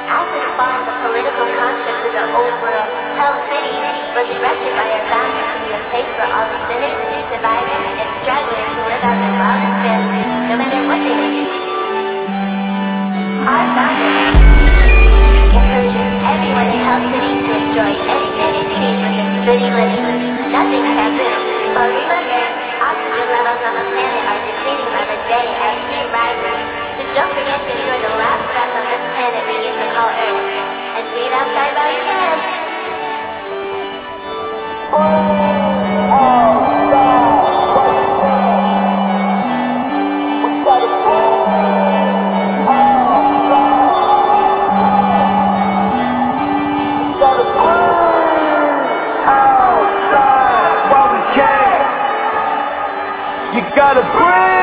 After the fall of the political construct of the old world, Hell City was erected by our founders to be a place for all the sinners, survivors, and strugglers to live out their wildest fantasies, no matter what they may be. Our founders encourages everyone in Hell City to enjoy anything they please within city limits. Nothing taboo. But remember, oxygen levels on the planet are depleting by the day as heat rises. So don't forget that you are the last breath on this planet we used to call Earth. And breathe outside while you can. You gotta breathe.